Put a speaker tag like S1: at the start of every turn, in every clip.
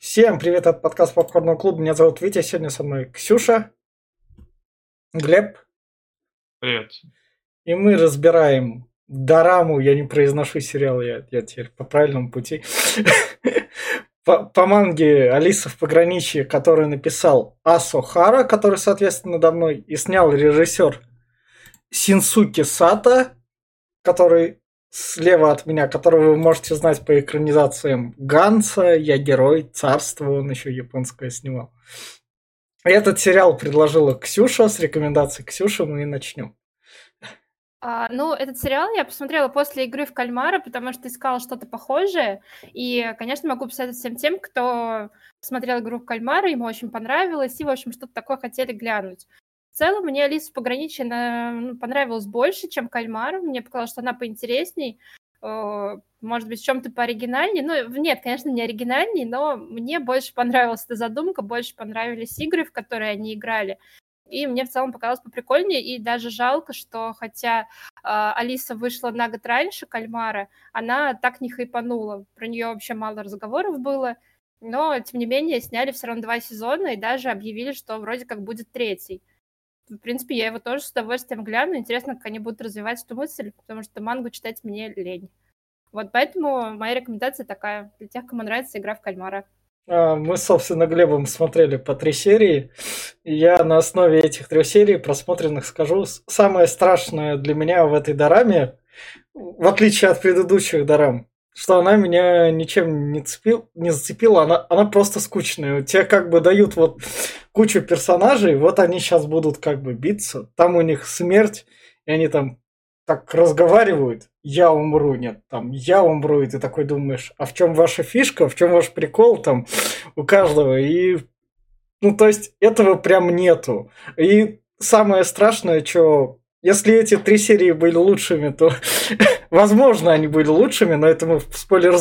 S1: Всем привет от подкаста Попкорного клуба. Меня зовут Витя. Сегодня со мной Ксюша, Глеб.
S2: Привет.
S1: И мы разбираем дораму. Я не произношу сериал, я теперь по правильному пути. По манге «Алиса в пограничье», который написал Асо Хара, который, соответственно, надо мной, и снял режиссер Синсуки Сато, который слева от меня, которого вы можете знать по экранизациям Ганса, Я герой, Царство, он еще японское снимал. Этот сериал предложила Ксюша, с рекомендацией Ксюши мы и начнем.
S3: Этот сериал я посмотрела после игры в кальмара, потому что искала что-то похожее. И, конечно, могу посоветовать всем тем, кто посмотрел игру в кальмара, ему очень понравилось, и, в общем, что-то такое хотели глянуть. В целом, мне Алиса в пограничье понравилась больше, чем кальмар. Мне показалось, что она поинтересней, может быть, в чем-то пооригинальней. Нет, конечно, не оригинальней, но мне больше понравилась эта задумка, больше понравились игры, в которые они играли. И мне в целом показалось поприкольнее, и даже жалко, что хотя Алиса вышла на год раньше кальмара, она так не хайпанула. Про нее вообще мало разговоров было, но, тем не менее, сняли все равно 2 сезона и даже объявили, что вроде как будет 3. В принципе, я его тоже с удовольствием гляну. Интересно, как они будут развивать эту мысль, потому что мангу читать мне лень. Вот поэтому моя рекомендация такая для тех, кому нравится игра в кальмара.
S1: Мы, собственно, Глебом смотрели по 3 серии. И я на основе этих 3 серий просмотренных скажу, самое страшное для меня в этой дораме, в отличие от предыдущих дорам, что она меня ничем не зацепила, она просто скучная. Тебе как бы дают вот кучу персонажей, вот они сейчас будут как бы биться, там у них смерть, и они там так разговаривают, я умру, нет, там, я умру, и ты такой думаешь, а в чем ваша фишка, в чем ваш прикол там у каждого, и, то есть, этого прям нету. И самое страшное, что если эти 3 серии были лучшими, то, возможно, они были лучшими, но это мы в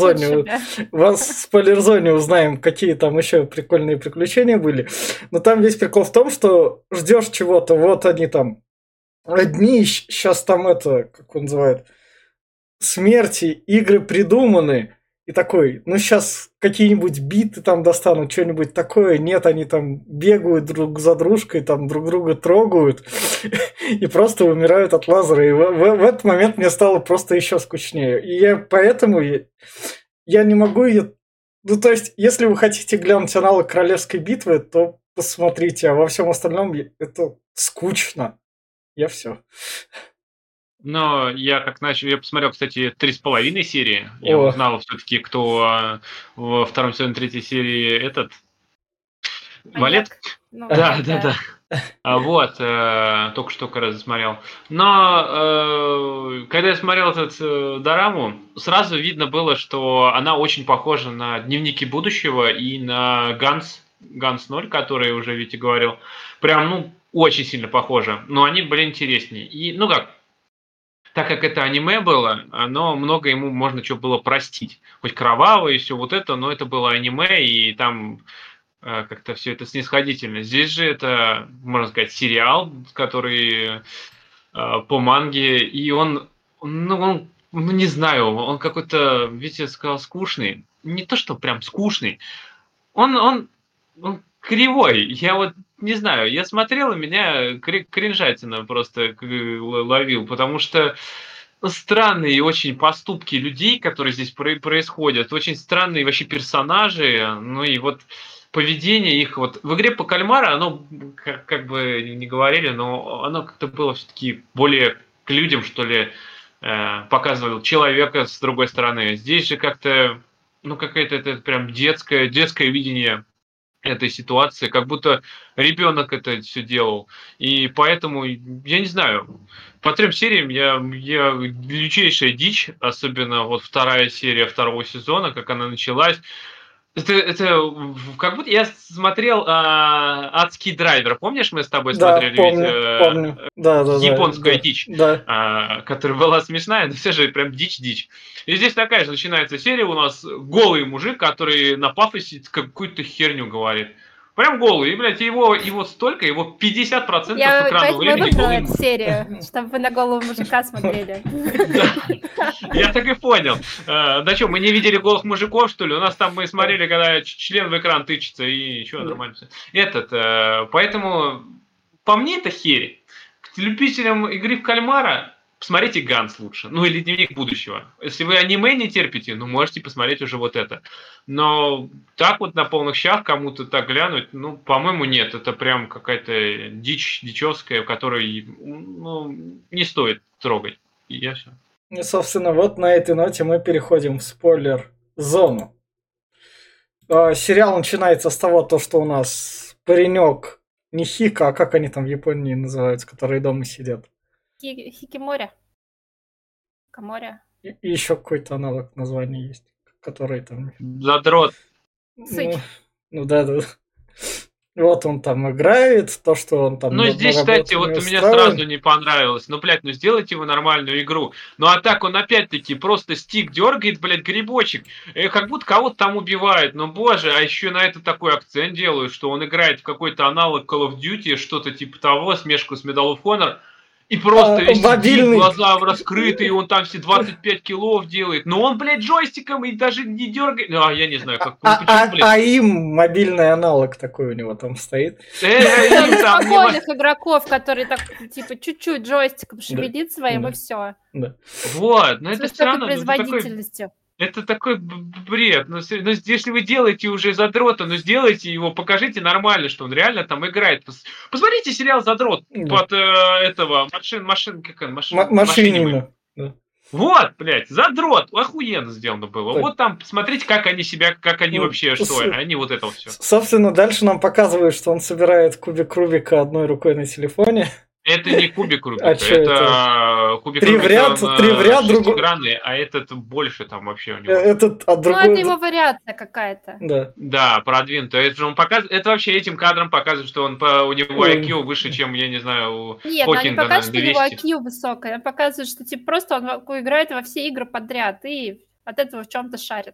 S1: спойлер-зоне узнаем, какие там еще прикольные приключения были. Но там весь прикол в том, что ждешь чего-то, вот они там, одни сейчас там как он называет, смерти, игры придуманы, и такой, сейчас какие-нибудь биты там достанут, что-нибудь такое. Нет, они там бегают друг за дружкой, там друг друга трогают и просто умирают от лазера. И в этот момент мне стало просто еще скучнее. И поэтому я не могу ее... то есть, если вы хотите глянуть аналог Королевской битвы, то посмотрите, а во всем остальном это скучно. Я все.
S2: Но я посмотрел, кстати, 3,5 серии. Я узнал все-таки, кто во втором сезоне 3 серии Валет? Да. Только что как раз засмотрел. Но когда я смотрел дораму, сразу видно было, что она очень похожа на «Дневники будущего» и на Ганс 0, который уже Витя говорил. Прям, очень сильно похожа. Но они были интереснее. И, так как это аниме было, оно много ему можно что было простить. Хоть кровавое и все вот это, но это было аниме, и там как-то все это снисходительно. Здесь же это, можно сказать, сериал, который по манге, и он, не знаю, он какой-то, Витя сказал, скучный. Не то, что прям скучный. Он кривой. Я вот не знаю, я смотрел, и меня кринжатина просто ловил, потому что странные очень поступки людей, которые здесь происходят, очень странные вообще персонажи, и вот поведение их вот в игре по кальмара, оно как бы не говорили, но оно как-то было все-таки более к людям, что ли, показывал человека с другой стороны. Здесь же как-то, какое-то это прям детское видение этой ситуации, как будто ребенок это все делал. И поэтому, я не знаю, по 3 сериям я лютейшая дичь, особенно вот 2 серия 2 сезона, как она началась. Это как будто я смотрел «Адский драйвер». Помнишь, мы с тобой смотрели?
S1: Помню. Да,
S2: японскую дичь,
S1: да.
S2: которая была смешная, но все же прям дичь. И здесь такая же начинается серия, у нас голый мужик, который на пафосе какую-то херню говорит. Прям голый. И, блядь, его столько, его 50%
S3: Я
S2: экранного
S3: поэтому и
S2: времени
S3: выбрала
S2: голым.
S3: эту серию, чтобы вы на голову мужика смотрели.
S2: Я так и понял. Да что, мы не видели голых мужиков, что ли? У нас там мы смотрели, когда член в экран тычется, и что, нормально все. Поэтому, по мне, это херь. К любителям игры в кальмара посмотрите Ганс лучше. Ну, или Дневник будущего. Если вы аниме не терпите, ну, можете посмотреть уже вот это. Но так вот на полных щах кому-то так глянуть, ну, по-моему, нет. Это прям какая-то дичь дичевская, которую, ну, не стоит трогать. И я все.
S1: И, собственно, вот на этой ноте мы переходим в спойлер-зону. Сериал начинается с того, что у нас паренек не Хика, а как они там в Японии называются, которые дома сидят.
S3: Хикимори. Камори.
S1: И еще какой-то аналог названия есть, который там...
S2: Задрот.
S3: Сыч.
S1: Ну да. Вот он там играет, то, что он там...
S2: Ну, здесь, кстати, вот у меня сразу не понравилось. Ну, блядь, сделайте его нормальную игру. Ну, а так он опять-таки просто стик дергает, блядь, грибочек. Как будто кого-то там убивает. Ну, боже, а еще на это такой акцент делают, что он играет в какой-то аналог Call of Duty, что-то типа того, смешку с Medal of Honor. И просто весь сидит, глаза раскрыты, и он там все 25 киллов делает. Но он, блядь, джойстиком и даже не дергает. Я не знаю, как...
S1: почему, блядь? А им мобильный аналог такой у него там стоит.
S3: Спокойных игроков, которые так, типа, чуть-чуть джойстиком шевелит своим, и все.
S2: Вот, но это странно.
S3: Производительностью.
S2: Это такой бред. Но если вы делаете уже Задрота, сделайте его, покажите нормально, что он реально там играет. Посмотрите сериал Задрот под этого машинина. Вот, блядь, Задрот, охуенно сделано было. Так. Вот там, посмотрите, как они себя, как они вообще, что они вот это все.
S1: Собственно, дальше нам показывают, что он собирает кубик Рубика одной рукой на телефоне.
S2: Это не кубик Рубика, это кубик Рубика
S1: три в ряд
S2: шестигранный, а этот больше там вообще у него.
S1: Этот от другой...
S3: Ну, это его вариация какая-то.
S1: Да,
S2: продвинутая. Это же он показывает, это вообще этим кадром показывает, что у него IQ выше, чем, я не знаю, у
S3: Нет,
S2: Хокинга.
S3: Нет, не показывает, что у него IQ высокое. Он показывает, что типа просто он играет во все игры подряд и от этого в чем-то шарит.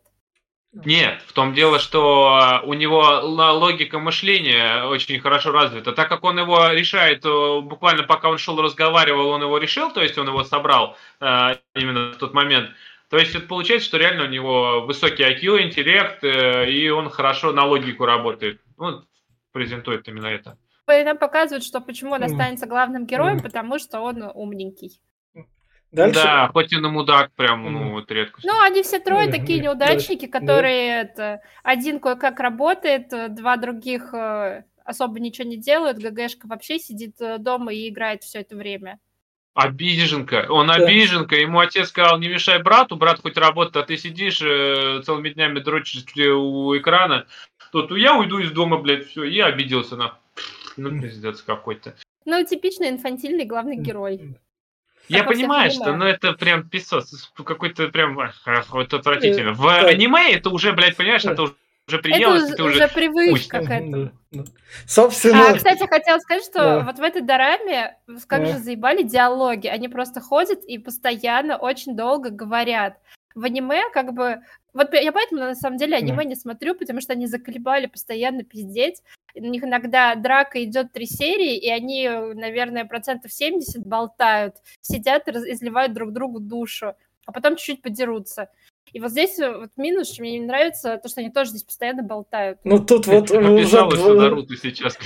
S2: Нет, в том дело, что у него логика мышления очень хорошо развита. Так как он его решает, буквально пока он шел разговаривал, он его решил, то есть он его собрал именно в тот момент. То есть это получается, что реально у него высокий IQ, интеллект, и он хорошо на логику работает. Ну, презентует именно это.
S3: И нам показывают, что почему он останется главным героем, потому что он умненький.
S1: Дальше...
S2: Да, хоть и на мудак, прям, ну, это редко.
S3: Ну, они все трое такие неудачники, которые один кое-как работает, два других особо ничего не делают, ГГшка вообще сидит дома и играет все это время.
S2: Обиженка. Он обиженка. Ему отец сказал, не мешай брату, брат хоть работает, а ты сидишь целыми днями дрочишь у экрана. Тут я уйду из дома, блядь, все, и обиделся на... Ну, пиздец какой-то.
S3: Ну, типичный инфантильный главный герой.
S2: Я понимаю, что это прям писос, какой-то прям это отвратительно. В аниме это уже, блядь, понимаешь, это уже приелось.
S3: Это уже привычка к этому.
S1: Собственно...
S3: Кстати, хотела сказать, что вот в этой дораме как же заебали диалоги. Они просто ходят и постоянно очень долго говорят. В аниме как бы... Вот я поэтому, на самом деле, аниме не смотрю, потому что они заколебали постоянно пиздеть. У них иногда драка идет 3 серии, и они, наверное, 70% болтают, сидят и изливают друг другу душу, а потом чуть-чуть подерутся. И вот здесь вот минус, что мне не нравится, то, что они тоже здесь постоянно болтают.
S1: Ну, тут вот
S2: уже... Наруто сейчас.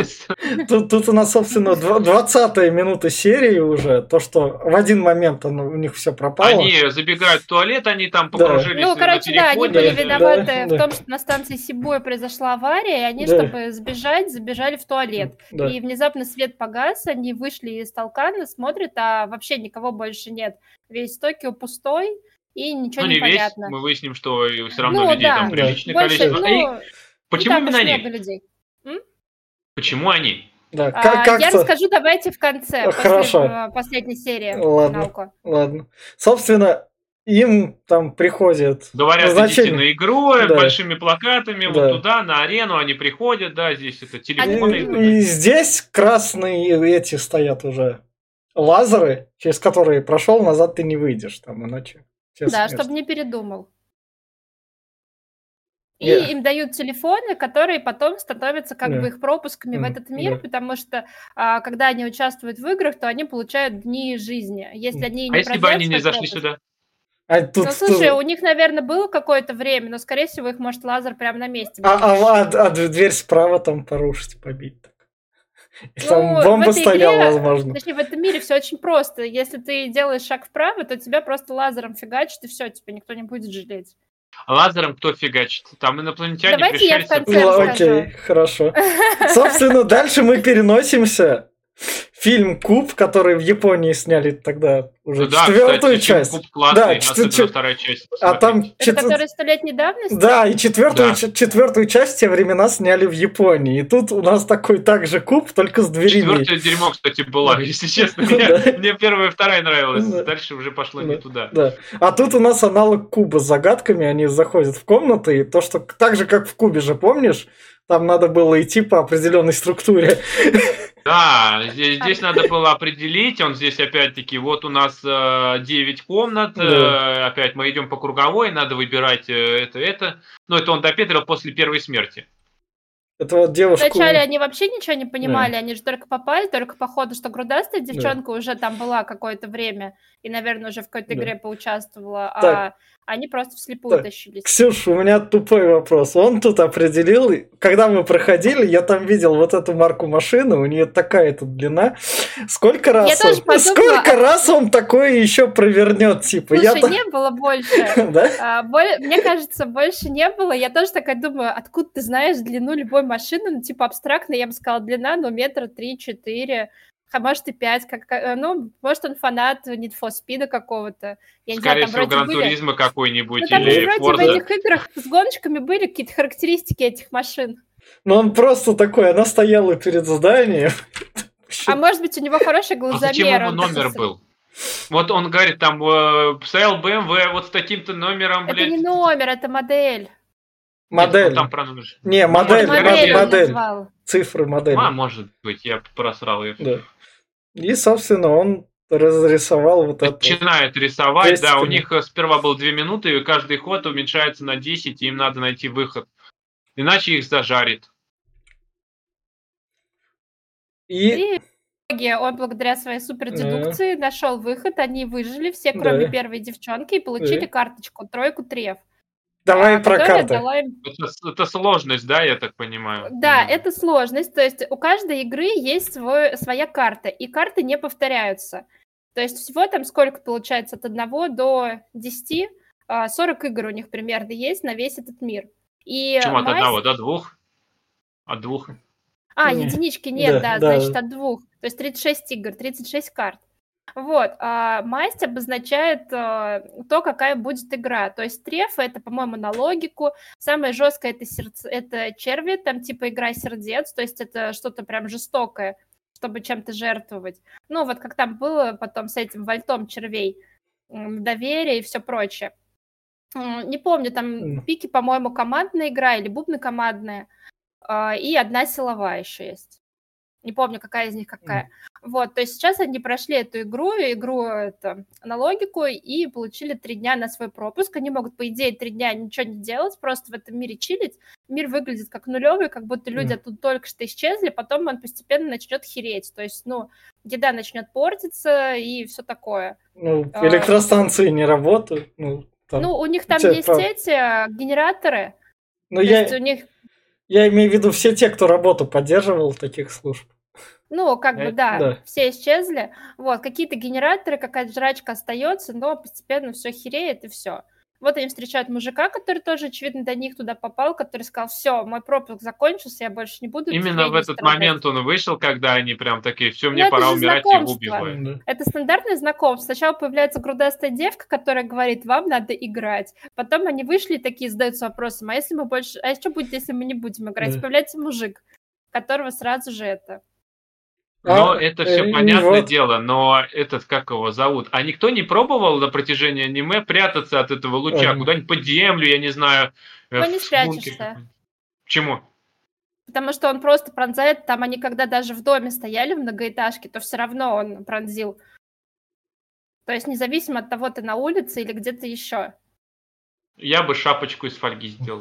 S1: Тут у нас, собственно, 20-я минута серии уже, то, что в один момент у них все пропало.
S2: Они забегают в туалет, они там покружились.
S3: Ну, короче, да, они были виноваты в том, что на станции Сибуя произошла авария, и они, чтобы сбежать, забежали в туалет. И внезапно свет погас, они вышли из толкана, смотрят, а вообще никого больше нет. Весь Токио пустой. И ничего не понятно.
S2: Весь, мы выясним, что все равно людей там приличное количество. Почему именно они? Почему они?
S1: Да,
S3: я расскажу, давайте в конце, после последней серии.
S1: Ладно. Собственно, им там приходят...
S2: Говорят, идите на игру, большими плакатами, вот туда, на арену они приходят, да, здесь это телефоны.
S1: И здесь красные эти стоят уже лазеры, через которые прошел, назад ты не выйдешь там иначе.
S3: Да, чтобы не передумал. И им дают телефоны, которые потом становятся как бы их пропусками в этот мир, потому что когда они участвуют в играх, то они получают дни жизни. Если они не
S2: если бы они не зашли сюда?
S3: Ну, слушай, у них, наверное, было какое-то время, но, скорее всего, их может лазер прямо на месте.
S1: Дверь справа там порушить, побить. И там бомба стояла, возможно.
S3: Точнее, в этом мире все очень просто. Если ты делаешь шаг вправо, то тебя просто лазером фигачит, и все, тебя никто не будет жалеть.
S2: Лазером кто фигачит? Там инопланетяне
S3: Давайте
S2: пришельцы.
S3: Я в конце расскажу.
S1: Окей, хорошо. Собственно, дальше мы переносимся. Фильм «Куб», который в Японии сняли тогда уже четвертую часть.
S2: Куб классный, особенно вторая часть.
S1: А там
S3: это который 100-летней давности?
S1: Да, и четвертую часть в те времена сняли в Японии. И тут у нас такой также куб, только с дверями.
S2: Четвертое дерьмо, кстати, была, если честно. Мне первая и вторая нравилась. Дальше уже пошло не туда.
S1: Да. А тут у нас аналог куба с загадками. Они заходят в комнаты. И то, что так же, как в кубе же, помнишь? Там надо было идти по определенной структуре.
S2: Да, здесь надо было определить, он здесь опять-таки, вот у нас 9 комнат, опять мы идем по круговой, надо выбирать это. Но это он допетрил после первой смерти.
S1: Это вот девушку...
S3: Вначале они вообще ничего не понимали, они же только попали, только по ходу, что грудастая девчонка уже там была какое-то время, и, наверное, уже в какой-то игре поучаствовала, а они просто вслепую тащились.
S1: Ксюш, у меня тупой вопрос. Он тут определил, когда мы проходили, я там видел вот эту марку машины, у нее такая тут длина. Сколько раз он такое еще провернет? Типа,
S3: слушай, не было больше. Да? Мне кажется, больше не было. Я тоже такая думаю, откуда ты знаешь длину любой машины? Ну, типа, абстрактно, я бы сказала, длина, ну, 3-4 метра. А может и 5, может он фанат Need for Speed какого-то.
S2: Скорее всего, Гран-туризма какой-нибудь или
S3: Forza. Вроде в этих играх с гоночками были какие-то характеристики этих машин.
S1: Ну он просто такой, она стояла перед зданием.
S3: А может быть, у него хороший глазомер.
S2: Зачем ему номер был? Вот он говорит, там, стоял BMW вот с таким-то номером,
S3: блядь. Это не номер, это модель.
S1: Модель.
S2: Там про номер.
S1: Не, модель. Цифры модели.
S2: Может быть, я просрал ее.
S1: Да. И, собственно, он разрисовал вот это.
S2: Начинает рисовать, да, у них сперва было 2 минуты, и каждый ход уменьшается на 10, и им надо найти выход. Иначе их зажарит.
S3: И он благодаря своей супердедукции нашел выход, они выжили все, кроме первой девчонки, и получили карточку, 3 треф.
S1: Давай про карты.
S2: Это сложность, да, я так понимаю?
S3: Да, это сложность. То есть у каждой игры есть своя карта, и карты не повторяются. То есть всего там сколько получается от 1 до 10? 40 игр у них примерно есть на весь этот мир. И
S2: почему от 1 до 2? От 2?
S3: Единички нет, значит от 2. То есть 36 игр, 36 карт. Вот, масть обозначает то, какая будет игра. То есть трефы — это, по-моему, на логику. Самое жесткое — это черви, там типа игра сердец, то есть это что-то прям жестокое, чтобы чем-то жертвовать. Ну, вот как там было потом с этим вольтом червей, доверие и все прочее. Не помню, там пики, по-моему, командная игра или бубны командная, и 1 силовая еще есть. Не помню, какая из них какая. Вот, то есть сейчас они прошли эту игру это, на логику, и получили 3 дня на свой пропуск. Они могут, по идее, 3 дня ничего не делать, просто в этом мире чилить. Мир выглядит как нулевый, как будто люди оттуда только что исчезли, потом он постепенно начнет хереть. То есть, еда начнет портиться и все такое.
S1: Электростанции не работают.
S3: У них там есть эти генераторы.
S1: Я имею в виду все те, кто работу поддерживал таких служб.
S3: Да, все исчезли. Вот, какие-то генераторы, какая-то жрачка остается, но постепенно все хереет и все. Вот они встречают мужика, который тоже, очевидно, до них туда попал, который сказал: все, мой пропуск закончился, я больше не буду.
S2: Именно в этот момент он вышел, когда они прям такие: все, мне пора умирать, и его убивают.
S3: Это стандартное знакомство. Сначала появляется грудастая девка, которая говорит: вам надо играть. Потом они вышли и такие задаются вопросом: а что будет, если мы не будем играть? Появляется мужик, которого сразу же это...
S2: Но это все понятное дело, но как его зовут? А никто не пробовал на протяжении аниме прятаться от этого луча куда-нибудь под землю, я не знаю.
S3: Не спрячешься.
S2: Почему?
S3: Потому что он просто пронзает, там они когда даже в доме стояли в многоэтажке, то все равно он пронзил. То есть независимо от того, ты на улице или где-то еще.
S2: Я бы шапочку из фольги сделал.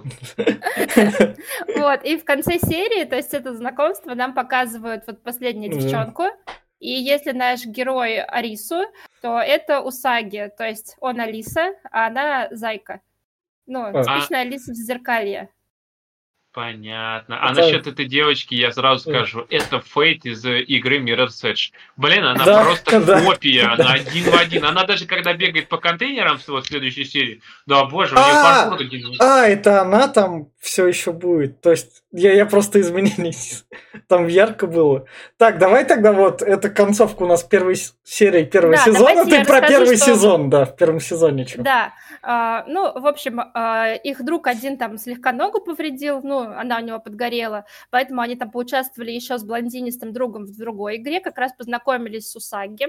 S3: Вот, и в конце серии, то есть это знакомство, нам показывают вот последнюю девчонку, и если наш герой Арису, то это Усаги, то есть он Алиса, а она Зайка. Ну, типичная Алиса в Зазеркалье.
S2: Понятно. А насчет этой девочки я сразу скажу, это Фейт из игры Mirror's Edge. Блин, она просто копия, она один в один. Она даже когда бегает по контейнерам в следующей серии, да боже, у нее паркур один.
S1: Это она там все еще будет. То есть я просто изменений. Там ярко было. Так, давай тогда вот, это концовка у нас первой серии первого сезона. Ты про первый сезон, да, в первом сезоне. Что?
S3: Да. Ну, в общем, их друг один там слегка ногу повредил, ну, она у него подгорела, поэтому они там поучаствовали еще с блондинистым другом в другой игре, как раз познакомились с Усаги.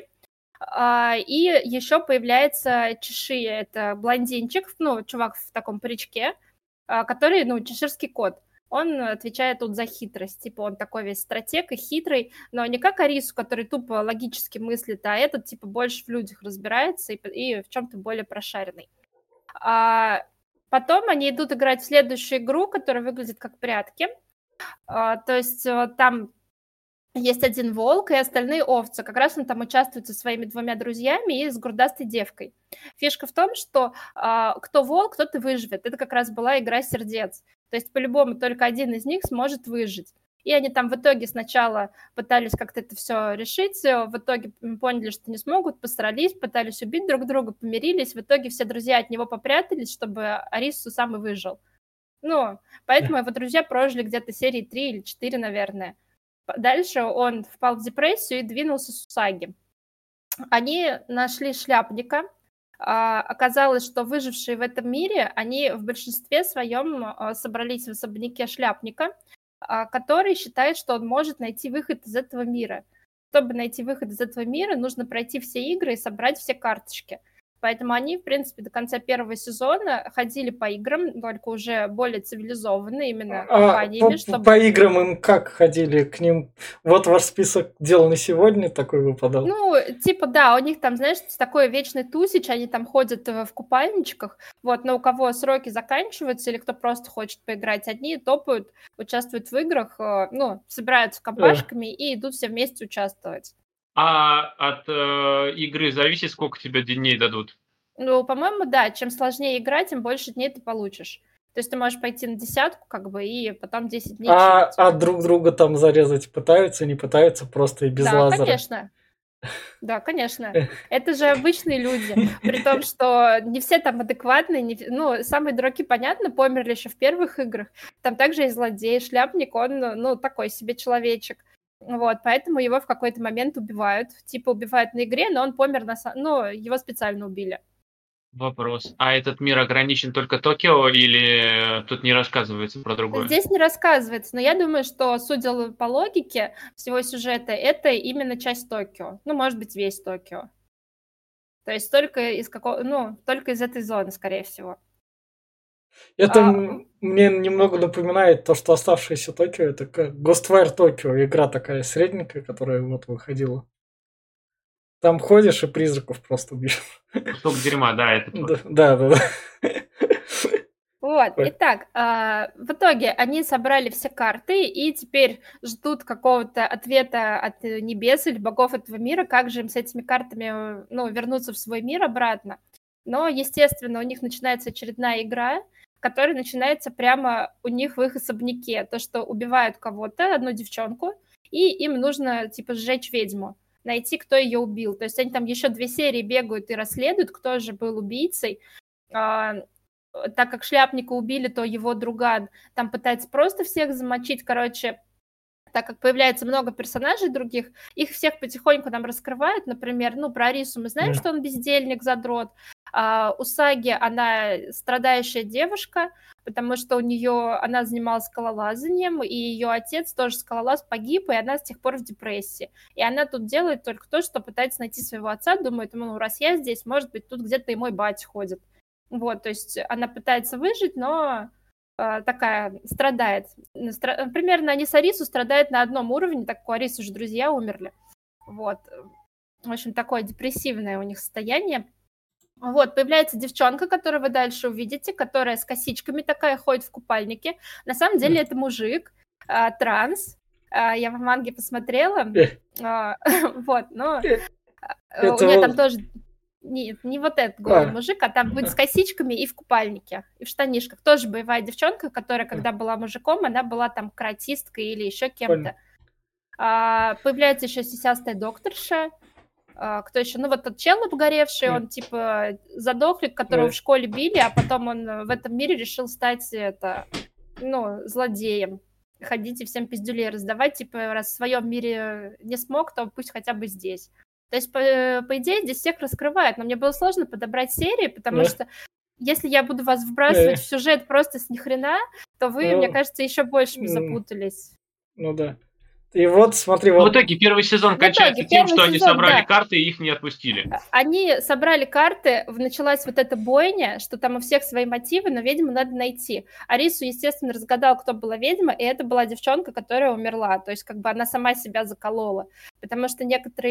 S3: И еще появляется Чеши, это блондинчик, ну, чувак в таком паричке, который, ну, чеширский кот. Он отвечает тут за хитрость, типа он такой весь стратег и хитрый, но не как Арису, который тупо логически мыслит, а этот, типа, больше в людях разбирается и в чем-то более прошаренный. Потом они идут играть в следующую игру, которая выглядит как прятки. То есть там есть один волк и остальные овцы. Как раз он там участвует со своими двумя друзьями и с грудастой девкой. Фишка в том, что кто волк, тот и выживет. Это как раз была игра сердец. То есть по-любому только один из них сможет выжить. И они там в итоге сначала пытались как-то это все решить, в итоге поняли, что не смогут, посрались, пытались убить друг друга, помирились, в итоге все друзья от него попрятались, чтобы Арису сам и выжил. Ну, поэтому его друзья прожили где-то серии 3 или 4, наверное. Дальше он впал в депрессию и двинулся с Усаги. Они нашли шляпника. Оказалось, что выжившие в этом мире, они в большинстве своем собрались в особняке шляпника, который считает, что он может найти выход из этого мира. Чтобы найти выход из этого мира, нужно пройти все игры и собрать все карточки. Поэтому они, в принципе, до конца первого сезона ходили по играм, только уже более цивилизованно, именно компаниями.
S1: По играм им как ходили к ним? Вот ваш список дел на сегодня такой выпадал.
S3: Ну, типа, да, у них там, знаешь, такой вечный тусич, они там ходят в купальничках, вот, но у кого сроки заканчиваются или кто просто хочет поиграть, одни топают, участвуют в играх, ну, собираются компашками и идут все вместе участвовать.
S2: А от игры зависит, сколько тебе дней дадут?
S3: Ну, по-моему, да. Чем сложнее играть, тем больше дней ты получишь. То есть ты можешь пойти на 10, как бы, и потом 10 дней.
S1: А друг друга там зарезать пытаются, не пытаются, просто и без лазера?
S3: Да, конечно. Да, конечно. Это же обычные люди. При том, что не все там адекватные. Ну, самые дураки, понятно, померли еще в первых играх. Там также и злодей, шляпник, он, ну, такой себе человечек. Вот, поэтому его в какой-то момент убивают. Типа убивают на игре, но он помер ну, его специально убили.
S2: Вопрос. А этот мир ограничен только Токио или тут не рассказывается про другое?
S3: Здесь не рассказывается, но я думаю, что, судя по логике всего сюжета, это именно часть Токио. Ну, может быть, весь Токио. То есть только из этой зоны, скорее всего.
S1: Это мне немного напоминает то, что оставшееся Токио, это как Ghostwire Tokyo, игра такая средненькая, которая вот выходила. Там ходишь и призраков просто убьешь.
S2: Кусок дерьма, да, это тоже.
S1: Да.
S3: Вот, итак, в итоге они собрали все карты и теперь ждут какого-то ответа от небес или богов этого мира, как же им с этими картами, ну, вернуться в свой мир обратно. Но, естественно, у них начинается очередная игра, которая начинается прямо у них в их особняке. То, что убивают кого-то, одну девчонку, и им нужно, типа, сжечь ведьму, найти, кто ее убил. То есть они там еще 2 серии бегают и расследуют, кто же был убийцей. Так как шляпника убили, то его друган там пытается просто всех замочить. Короче, так как появляется много персонажей других, их всех потихоньку нам раскрывают. Например, ну, про Арису мы знаем, что он бездельник, задрот. Усаги, она страдающая девушка, потому что она занималась скалолазанием, и ее отец тоже скалолаз, погиб, и она с тех пор в депрессии. И она тут делает только то, что пытается найти своего отца, думает, ну, раз я здесь, может быть, тут где-то и мой батя ходит. Вот, то есть она пытается выжить, но такая страдает. Примерно они с Арису страдают на одном уровне, так как у Арисы уже друзья умерли. Вот. В общем, такое депрессивное у них состояние. Вот, появляется девчонка, которую вы дальше увидите, которая с косичками такая ходит в купальнике. На самом деле это мужик, транс. Я в манге посмотрела. Вот, но у нее там тоже... Нет, не вот этот голый мужик, а там будет с косичками и в купальнике, и в штанишках. Тоже боевая девчонка, которая, когда была мужиком, она была там каратисткой или еще кем-то. Появляется еще сисястая докторша. Кто еще? Ну, вот тот чел обгоревший, он типа задохлик, которого в школе били, а потом он в этом мире решил стать злодеем. Ходить и всем пиздюлей раздавать, типа, раз в своем мире не смог, то пусть хотя бы здесь. То есть, по идее, здесь всех раскрывают, но мне было сложно подобрать серии, потому что если я буду вас вбрасывать в сюжет просто с нихрена, то вы, мне кажется, еще больше запутались.
S1: Ну да. И вот, смотри,
S2: в итоге первый сезон кончается тем, что они собрали карты и их не отпустили.
S3: Они собрали карты, началась вот эта бойня, что там у всех свои мотивы, но ведьму надо найти. Арису, естественно, разгадал, кто была ведьма, и это была девчонка, которая умерла. То есть как бы она сама себя заколола. Потому что некоторые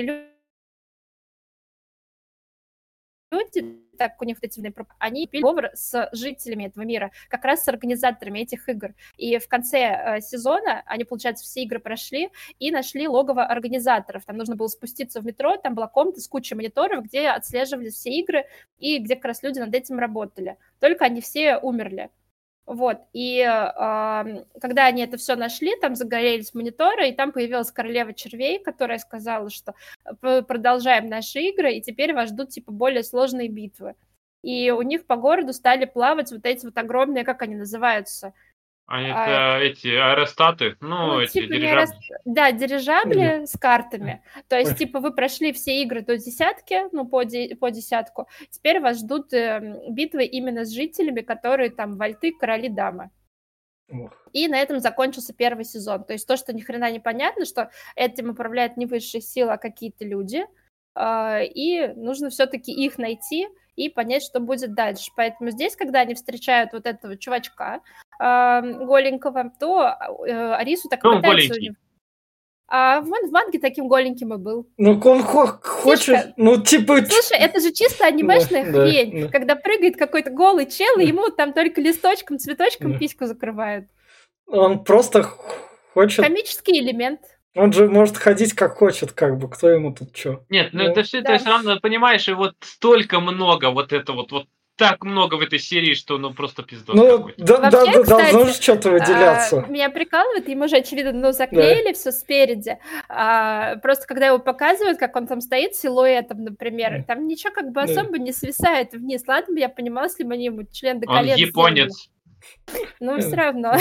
S3: люди, так у них они пили говор с жителями этого мира, как раз с организаторами этих игр. И в конце сезона они, получается, все игры прошли и нашли логово организаторов. Там нужно было спуститься в метро, там была комната с кучей мониторов, где отслеживались все игры и где как раз люди над этим работали. Только они все умерли. Вот, и когда они это все нашли, там загорелись мониторы, и там появилась королева червей, которая сказала, что продолжаем наши игры, и теперь вас ждут, типа, более сложные битвы. И у них по городу стали плавать вот эти вот огромные, как они называются?
S2: Это эти аэростаты, эти
S3: типа
S2: дирижабли.
S3: Да, дирижабли с картами. То есть, типа, вы прошли все игры до десятки, по десятку. Теперь вас ждут битвы именно с жителями, которые там вальты, короли, дамы. И на этом закончился первый сезон. То есть то, что ни хрена не понятно, что этим управляют не высшие силы, а какие-то люди. И нужно все-таки их найти и понять, что будет дальше. Поэтому здесь, когда они встречают вот этого чувачка голенького, то Арису так пытается... А вон в манге таким голеньким и был.
S1: Ну, он хочет,
S3: Слушай, это же чисто анимешная хрень, когда прыгает какой-то голый чел, и ему там только листочком, цветочком письку закрывают.
S1: Он просто хочет...
S3: Комический элемент.
S1: Он же может ходить как хочет, как бы, кто ему тут что.
S2: Нет, это все равно, понимаешь, и вот столько много вот это вот так много в этой серии, что просто пиздос какой-то.
S3: Вообще, кстати,
S1: должно же что-то выделяться.
S3: Меня прикалывает, ему же, очевидно, заклеили все спереди. Просто когда его показывают, как он там стоит силуэтом, например, там ничего как бы особо не свисает вниз. Ладно бы я понимала, если бы они ему член до колен
S2: Он японец.
S3: Ну, все равно.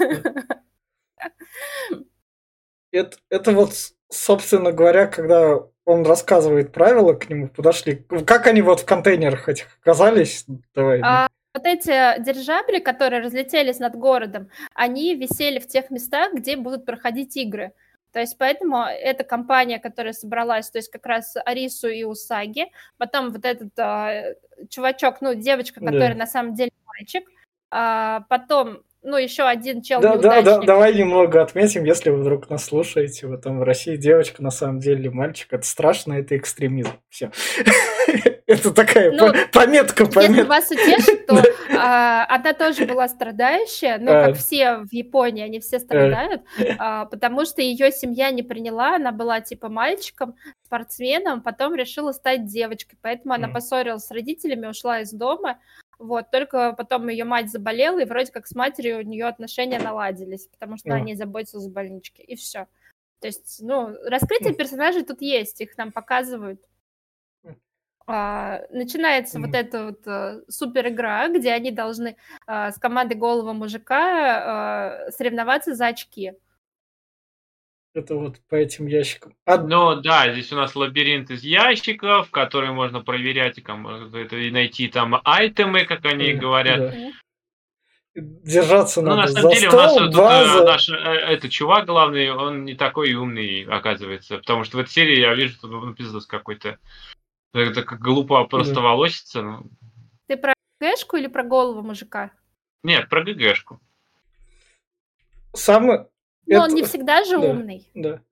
S1: Это вот, собственно говоря, когда он рассказывает правила, к нему подошли. Как они вот в контейнерах этих оказались? Давай.
S3: Вот эти дирижабли, которые разлетелись над городом, они висели в тех местах, где будут проходить игры. То есть поэтому эта компания, которая собралась, то есть как раз Арису и Усаги, потом вот этот чувачок, девочка, которая на самом деле мальчик, потом... еще один чел неудачник.
S1: Давай немного отметим, если вы вдруг нас слушаете, вот там в России девочка на самом деле мальчик, это страшно, это экстремизм. Все. Это такая пометка.
S3: Если вас утешит, то она тоже была страдающая, как все в Японии, они все страдают, потому что ее семья не приняла, она была типа мальчиком, спортсменом, потом решила стать девочкой, поэтому она поссорилась с родителями, ушла из дома. Вот, только потом ее мать заболела, и вроде как с матерью у нее отношения наладились, потому что она о ней заботилась в больничке, и все. То есть, раскрытие персонажей тут есть, их нам показывают. Начинается вот эта вот супер игра, где они должны с командой голого мужика соревноваться за очки.
S1: Это вот по этим ящикам.
S2: Здесь у нас лабиринт из ящиков, которые можно проверять и найти там айтемы, как они говорят.
S1: Держаться надо
S2: на самом деле
S1: стол,
S2: у нас наш этот чувак главный, он не такой умный, оказывается. Потому что в этой серии я вижу, что пиздос какой-то. Это как глупо просто волосится.
S3: Ты про ГГшку или про голого мужика?
S2: Нет, про ГГшку.
S3: Но он не всегда же умный.
S1: Да.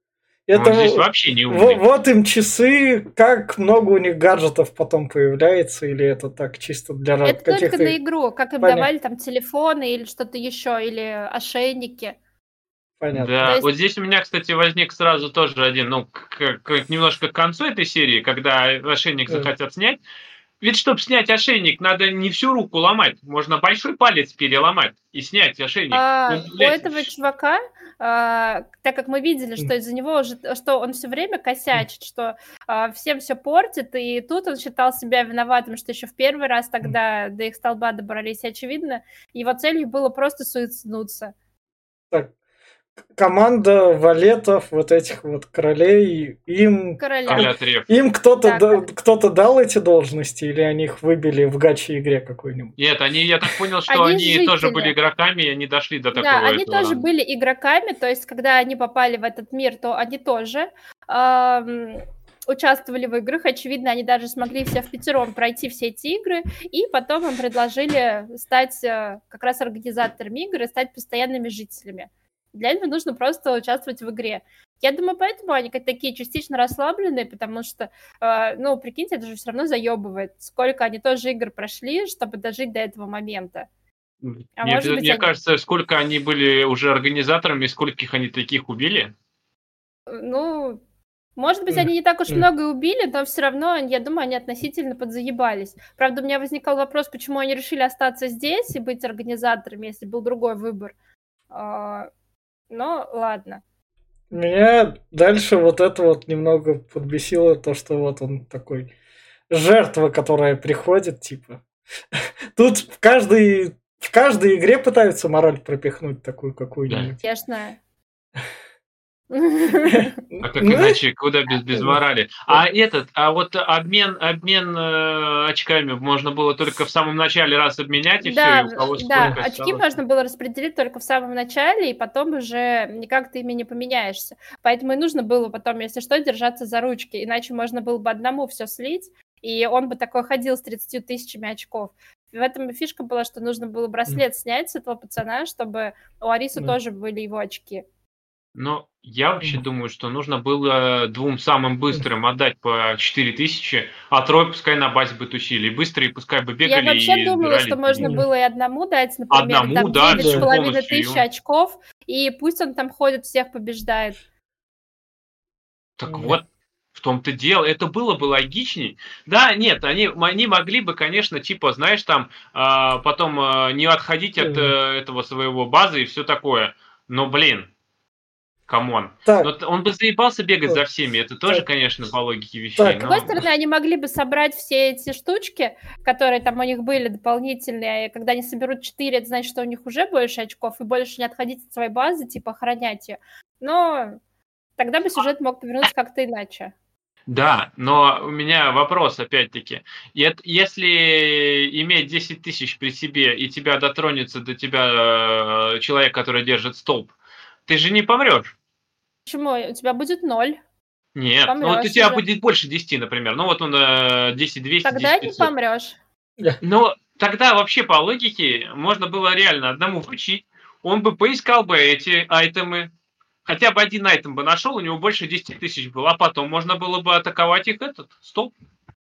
S1: Это
S2: Он здесь вообще не умный.
S1: вот им часы, как много у них гаджетов потом появляется, или это так чисто для
S3: Это только
S1: каких-то...
S3: на игру, как им
S1: Понятно.
S3: давали там телефоны или что-то еще, или ошейники.
S1: Понятно.
S3: То
S2: Да,
S3: есть-
S2: вот здесь у меня, кстати, возник сразу тоже один, ну, немножко к концу этой серии, когда ошейник
S1: Да.
S2: захотят снять. Ведь, чтобы снять ошейник, надо не всю руку ломать, можно большой палец переломать и снять ошейник. Ну,
S3: У
S2: блядь,
S3: этого чувака, так как мы видели, что из-за него уже, что он все время косячит, что всем все портит, и тут он считал себя виноватым, что еще в первый раз тогда до их столба добрались, и, очевидно, его целью было просто суициднуться.
S1: Так, команда валетов, вот этих вот королей, им
S3: Короля.
S2: Треф.
S1: кто-то
S3: Да,
S1: кто-то дал эти должности, или они их выбили в гаче-игре какой-нибудь?
S2: Нет, я так понял, что
S3: Они
S2: они тоже
S3: жители.
S2: были игроками, и они дошли до
S3: Да,
S2: такого
S3: они
S2: этого
S3: тоже
S2: ранга.
S3: были игроками, то есть когда они попали в этот мир, то они тоже участвовали в играх, очевидно, они даже смогли все впятером пройти все эти игры, и потом им предложили стать как раз организаторами игр и стать постоянными жителями. Для этого нужно просто участвовать в игре. Я думаю, поэтому они как такие частично расслабленные, потому что, ну, прикиньте, это же все равно заебывает, сколько они тоже игр прошли, чтобы дожить до этого момента. А
S2: Мне,
S3: может быть,
S2: мне
S3: они...
S2: кажется, сколько они были уже организаторами, скольких они таких убили.
S3: Ну, может быть, они не так уж много и убили, но все равно, я думаю, они относительно подзаебались. Правда, у меня возникал вопрос, почему они решили остаться здесь и быть организаторами, если был другой выбор. Но ладно.
S1: Меня дальше вот это вот немного подбесило, то, что вот он такой жертва, которая приходит, типа. Тут в каждой игре пытаются мораль пропихнуть такую какую-нибудь.
S3: Конечно.
S2: А как иначе, куда без морали? А вот обмен очками можно было только в самом начале раз обменять, и все, и у кого
S3: Да,
S2: сколько
S3: очки
S2: осталось.
S3: можно было распределить только в самом начале, и потом уже никак ты ими не поменяешься. Поэтому и нужно было потом, если что, держаться за ручки, иначе можно было бы одному все слить, и он бы такой ходил с 30 тысячами очков. В этом и фишка была, что нужно было браслет снять с этого пацана, чтобы у Арисы тоже были его очки.
S2: Но я вообще думаю, что нужно было двум самым быстрым отдать по 4000, а трое пускай на базе бы тусили. Быстрые пускай бы бегали.
S3: Я вообще
S2: и
S3: думала,
S2: собирали
S3: что можно
S2: деньги.
S3: было и одному дать, например,
S2: Одному,
S3: там
S2: да,
S3: 9,5
S2: полностью
S3: тысяч
S2: его.
S3: очков, и пусть он там ходит, всех побеждает.
S2: Так вот, в том-то дело, это было бы логичней. Да, нет, они могли бы, конечно, типа, знаешь, там, потом не отходить от этого своего базы и все такое. Но, блин, камон.
S1: Так,
S2: Но он бы заебался бегать за всеми. Это тоже, конечно, по логике вещей.
S3: С другой стороны, они могли бы собрать все эти штучки, которые там у них были дополнительные, и когда они соберут 4, это значит, что у них уже больше очков, и больше не отходить от своей базы, типа, охранять ее. Но тогда бы сюжет мог повернуться как-то иначе.
S2: Да, но у меня вопрос, опять-таки. Если иметь 10 тысяч при себе, и тебя дотронется до тебя человек, который держит столб, ты же не помрешь.
S3: Почему? У тебя будет 0.
S2: Нет, ну вот у тебя будет больше 10, например. Ну вот он 10 200,
S3: Тогда
S2: 10 500.
S3: не помрешь.
S2: Но тогда вообще по логике можно было реально одному вручить. Он бы поискал бы эти айтемы. Хотя бы один айтем бы нашел, у него больше 10 тысяч было, а потом можно было бы атаковать их этот столб.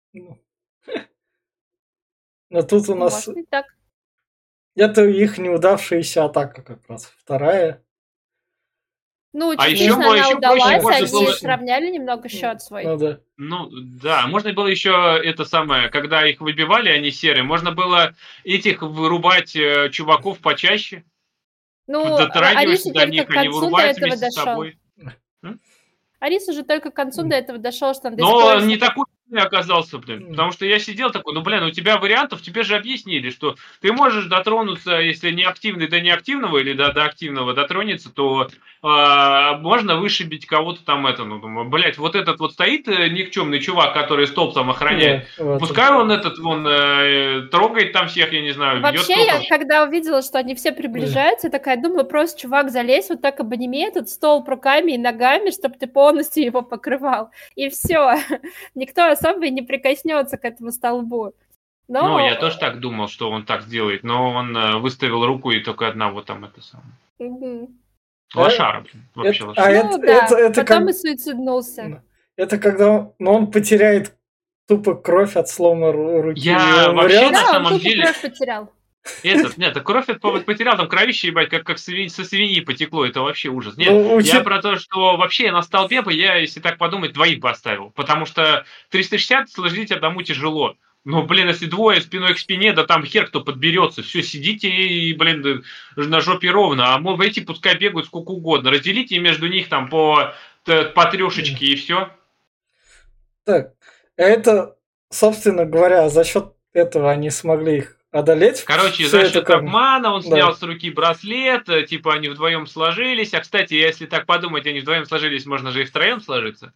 S1: Но тут у нас...
S3: Может быть так.
S1: Это их неудавшаяся атака как раз. Вторая.
S3: Ну,
S2: А
S3: частично
S2: еще
S3: она удалась,
S2: можно
S3: они
S2: было...
S3: сравняли немного счет свой.
S1: Ну да.
S2: Ну да, можно было еще это самое, когда их выбивали, они серые, можно было этих вырубать чуваков почаще.
S3: Ну,
S2: Дотрагиваешься
S3: Арис
S2: до них,
S3: только к
S2: они
S3: концу до
S2: вырубаются
S3: этого
S2: вместе с
S3: дошел.
S2: тобой.
S3: Арис уже только к концу до этого дошел, что надо
S2: Но
S3: использовать.
S2: не такой оказался, блин. Потому что я сидел такой, ну, блин, у тебя вариантов, тебе же объяснили, что ты можешь дотронуться, если не активный до неактивного или до активного дотронется, то можно вышибить кого-то там это. Ну, думаю, блядь, вот этот вот стоит никчемный чувак, который столб там охраняет.
S1: Да, вот
S2: пускай он этот, вон, трогает там всех, я не знаю, бьет
S3: Вообще, я когда увидела, что они все приближаются, я такая думаю, просто, чувак, залезь вот так, обними этот столб руками и ногами, чтобы ты полностью его покрывал. И все. Никто особо и не прикоснется к этому столбу. Но...
S2: Ну, я тоже так думал, что он так сделает, но он выставил руку и только одного там это самое. Лошара, блин, вообще
S1: Это,
S2: лошара.
S3: Ну да,
S1: это
S3: потом
S1: как...
S3: и суициднулся.
S1: Это когда он потеряет тупо кровь от слома руки и
S2: Я вообще
S1: умрет.
S2: на
S3: Да, он
S2: самом
S3: тупо
S2: деле...
S3: кровь потерял.
S2: Нет, кровь это потерял, там кровище, ебать, как со свиньи потекло, это вообще ужас. Нет,
S1: Ну,
S2: я про то, что вообще на столбе бы я, если так подумать, двоих бы оставил, потому что 360 сложить одному тяжело. Ну, блин, если двое спиной к спине, да там хер кто подберется. Все, сидите и, блин, на жопе ровно. А эти пускай бегают сколько угодно. Разделите между них там по трешечке и все.
S1: Так, это, собственно говоря, за счет этого они смогли их одолеть.
S2: Короче,
S1: Всё
S2: за
S1: это
S2: счет
S1: как-
S2: обмана он
S1: Да.
S2: снял с руки браслет, типа они вдвоем сложились. А, кстати, если так подумать, они вдвоем сложились, можно же и втроем сложиться.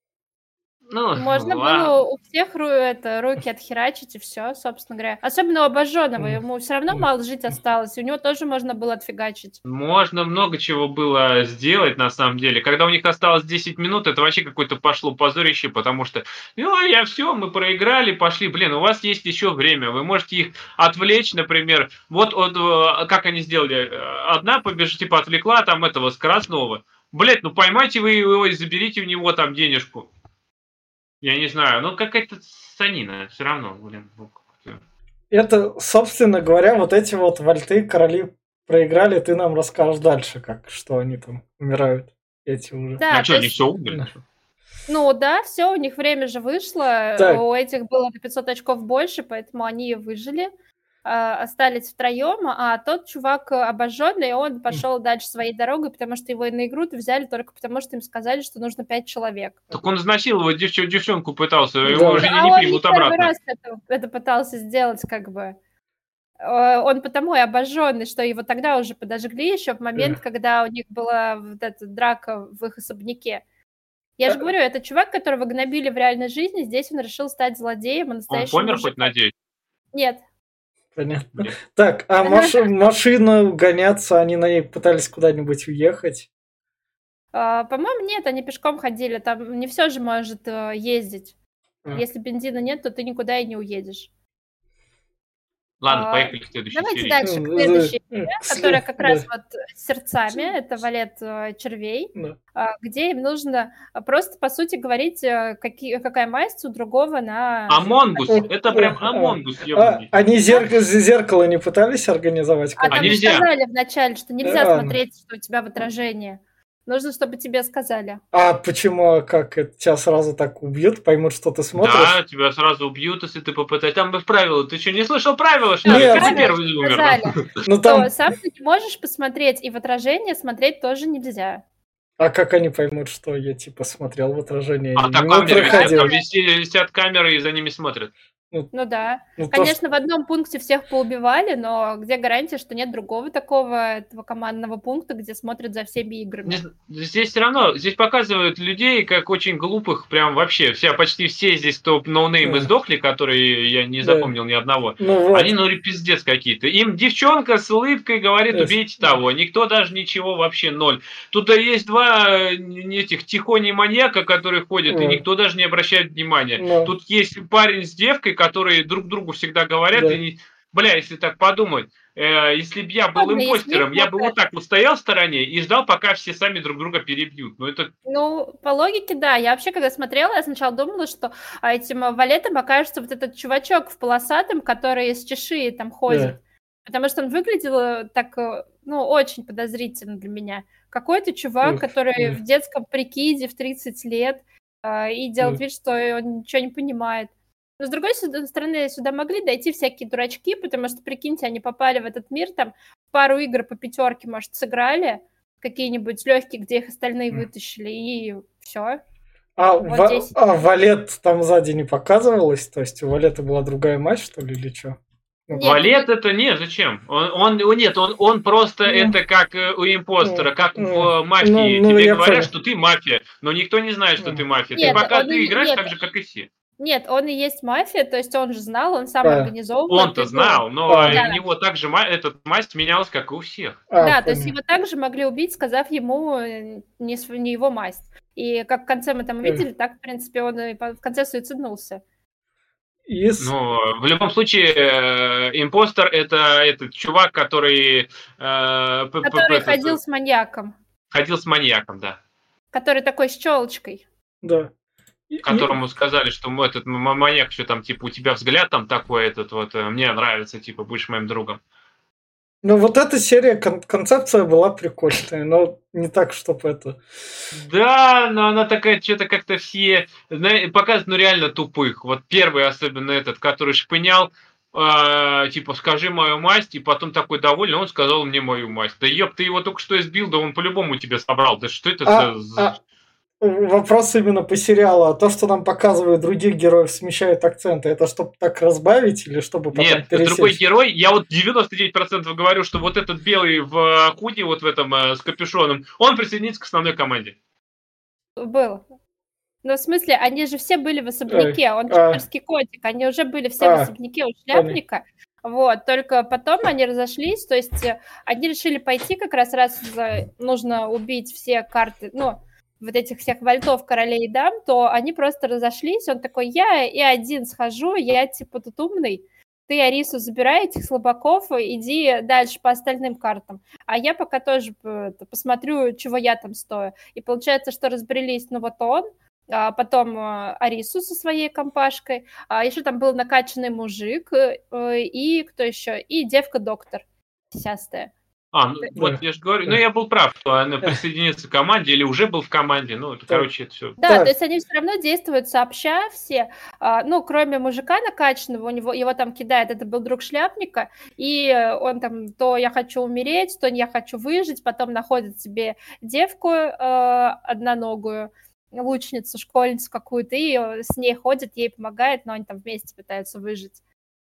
S2: Ну,
S3: Можно
S2: ладно.
S3: было у всех руки отхерачить, и все, собственно говоря. Особенно у обожженного, ему все равно мало жить осталось, и у него тоже можно было отфигачить.
S2: Можно много чего было сделать, на самом деле. Когда у них осталось 10 минут, это вообще какое-то пошло позорище, потому что, мы проиграли, пошли. Блин, у вас есть еще время, вы можете их отвлечь, например. Вот как они сделали. Одна побежит, типа, отвлекла там этого скоростного. Блять, ну поймайте вы его и заберите у него там денежку. Я не знаю, ну какая-то санина, все равно, блин.
S1: Это, собственно говоря, вот эти вот вольты, короли проиграли, ты нам расскажешь дальше, что они там умирают, эти уже.
S3: Да,
S2: А что,
S3: то
S2: они
S3: есть,
S2: все умерли?
S3: ну да, все, у них время же вышло,
S1: Так.
S3: у этих было на 500 очков больше, поэтому они выжили, остались втроем, а тот чувак обожженный, он пошел дальше своей дорогой, потому что его на игру взяли только потому, что им сказали, что нужно 5 человек.
S2: Так он изнасиловать девчонку пытался,
S1: Да.
S2: его уже
S3: А
S2: не
S3: он
S2: примут
S3: не первый
S2: обратно.
S3: раз это пытался сделать, как бы. Он потому и обожженный, что его тогда уже подожгли еще в момент, когда у них была вот эта драка в их особняке. Я же говорю, это чувак, которого гнобили в реальной жизни, здесь он решил стать злодеем и
S2: Он
S3: настоящим
S2: помер
S3: мужиком.
S2: хоть, надеюсь?
S3: Нет.
S1: Понятно.
S2: Нет.
S1: Так, а машину гоняться, они на ней пытались куда-нибудь уехать?
S3: По-моему, нет, они пешком ходили, там не все же может ездить.
S1: А.
S3: Если бензина нет, то ты никуда и не уедешь.
S2: Ладно, поехали к следующей
S3: Давайте
S2: серии.
S3: дальше к следующей игре, которая как раз
S1: Да.
S3: вот с сердцами, это валет червей,
S1: Да.
S3: где им нужно просто, по сути, говорить, какая масть у другого на...
S2: Амонгус, это прям Амонгус, ебаный.
S1: Они зеркало не пытались организовать?
S3: А там же
S2: нельзя.
S3: сказали вначале, что нельзя
S1: Да.
S3: смотреть, что у тебя в отражении. Нужно, чтобы тебе сказали.
S1: А почему, как это тебя сразу так убьют, поймут, что ты смотришь?
S2: Да, тебя сразу убьют, если ты попытаешься. Там в правила. Ты что, не слышал правила, что ли?
S1: Нет.
S2: Ты первый умер.
S3: Сказали,
S1: Ну
S3: что
S1: там,
S3: сам ты не можешь посмотреть, и в отражение смотреть тоже нельзя.
S1: а как они поймут, что я типа смотрел в отражение?
S2: А
S1: и
S2: так
S1: мимо
S2: камеры висят,
S1: проходил?
S2: там висят камеры и за ними смотрят.
S3: Ну да.
S1: Ну, то,
S3: Конечно, в одном пункте всех поубивали, но где гарантия, что нет другого такого этого командного пункта, где смотрят за всеми играми?
S2: Здесь все равно, здесь показывают людей как очень глупых, прям вообще, почти все здесь, кто ноунеймы
S1: Да.
S2: сдохли, которые я не
S1: Да.
S2: запомнил ни одного.
S1: Ну вот.
S2: Они, пиздец какие-то. Им девчонка с улыбкой говорит,
S1: Да.
S2: убейте того. Никто даже ничего, вообще ноль. Тут есть два этих тихони маньяка, которые ходят,
S1: Да.
S2: и никто даже не обращает внимания.
S1: Да.
S2: Тут есть парень с девкой, которые друг другу всегда говорят,
S1: Да.
S2: и бля, если так подумать, если бы я был
S3: Ладно, если
S2: импостером,
S3: их
S2: я бы
S3: можно-
S2: вот так вот стоял в стороне и ждал, пока все сами друг друга перебьют. Ну это
S3: Ну, по логике, да. Я вообще, когда смотрела, я сначала думала, что этим валетом окажется вот этот чувачок в полосатом, который с чешуей там ходит.
S1: Да.
S3: Потому что он выглядел так, очень подозрительно для меня. Какой-то чувак,
S1: Ух,
S3: который
S1: да.
S3: в детском прикиде в 30 лет и делает
S1: Да.
S3: вид, что он ничего не понимает. Но, с другой стороны, сюда могли дойти всякие дурачки, потому что, прикиньте, они попали в этот мир, там, пару игр по 5, может, сыграли, какие-нибудь легкие, где их остальные вытащили, и все.
S1: А,
S3: Вот здесь.
S1: Валет там сзади не показывалось? То есть у Валета была другая мать, что ли, или что?
S3: Нет,
S2: валет это нет, зачем? Он просто
S1: Ну,
S2: это как у импостера, как в мафии.
S1: ну,
S2: Тебе
S1: я
S2: говорят,
S1: понял.
S2: что ты мафия, но никто не знает, что ты мафия.
S3: Нет,
S2: Пока
S3: он
S2: ты
S3: и-
S2: играешь
S3: нет.
S2: так же, как и все.
S3: Нет, он и есть мафия, то есть он же знал, он сам
S1: Да.
S3: организовывал.
S2: Он-то
S3: эту игру.
S2: знал, но
S1: Да.
S2: у него также этот масть менялась, как и у всех.
S3: Да, то есть
S1: понял.
S3: его также могли убить, сказав ему не его масть. И как в конце мы там увидели, так, в принципе, он и в конце суициднулся.
S2: Ну, в любом случае, импостер это этот чувак, который...
S3: Который ходил с маньяком.
S2: Ходил с маньяком, да.
S3: Который такой с челочкой.
S1: Да.
S2: Которому сказали, что этот маньяк, что там, типа, у тебя взгляд там такой, этот вот, мне нравится, типа, будешь моим другом.
S1: Ну, вот эта серия, концепция была прикольная, но не так, чтобы это...
S2: Да, но она такая, что-то как-то все показывают, ну, реально тупых. Вот первый, особенно этот, который шпынял, типа, скажи мою масть, и потом такой довольный, он сказал мне мою масть. Да ёб, ты его только что избил, да он по-любому тебя собрал. Да что это за...
S1: Вопрос именно по сериалу. А то, что нам показывают других героев, смещают акценты, это чтобы так разбавить или чтобы потом
S2: Нет,
S1: пересечь?
S2: другой герой, я вот 99% говорю, что вот этот белый в худи, вот в этом с капюшоном, он присоединится к основной команде.
S3: Был. Ну, в смысле, они же все были в особняке. Он читерский котик. Они уже были все в особняке у шляпника. Вот, только потом они разошлись, то есть они решили пойти как раз нужно убить все карты, ну, вот этих всех вольтов, королей и дам, то они просто разошлись, он такой, я и один схожу, я типа тут умный, ты Арису забирай, этих слабаков, иди дальше по остальным картам, а я пока тоже посмотрю, чего я там стою. И получается, что разбрелись, ну вот он, потом Арису со своей компашкой, еще там был накачанный мужик, и кто еще? И девка-доктор сисястая.
S2: Ну вот я же говорю, ну я был прав, что она присоединится к команде или уже был в команде, ну, это, короче, это все.
S3: Да, то есть они все равно действуют сообща все, ну, кроме мужика накачанного, его там кидает, это был друг шляпника, и он там то я хочу умереть, то я хочу выжить, потом находит себе девку одноногую, лучницу, школьницу какую-то, и с ней ходит, ей помогает, но они там вместе пытаются выжить.